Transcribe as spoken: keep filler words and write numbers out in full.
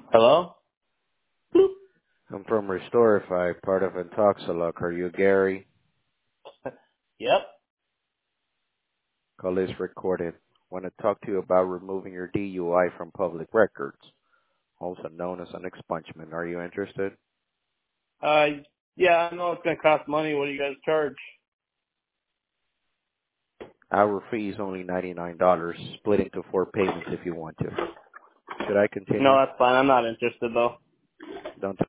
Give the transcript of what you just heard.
Hello? I'm from Restorify, part of Intoxalock. Are you Gary? Yep. Call is recorded. Want to talk to you about removing your D U I from public records, also known as an expungement. Are you interested? Uh, yeah, I know it's gonna cost money. What do you guys charge? Our fee is only ninety-nine dollars, split into four payments if you want to. Should I No, continue? that's fine. I'm not interested though. Don't